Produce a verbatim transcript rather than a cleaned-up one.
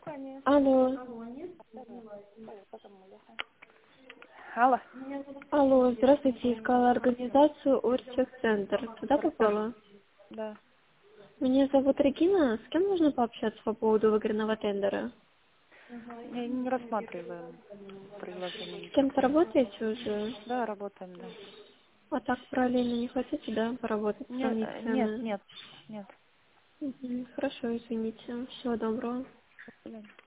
Алло. Алло. Алло, здравствуйте, искала организацию Оргтехцентр. Туда попала? Да. Меня зовут Регина. С кем нужно пообщаться по поводу выигранного тендера? Я не рассматриваю предложение С кем-то никакое. работаете уже? Да, работаем, да. А так параллельно не хотите, да, поработать, Нет, сравнить э, нет, цены? нет, нет. Мгм, хорошо, извините. Всего доброго. До свидания.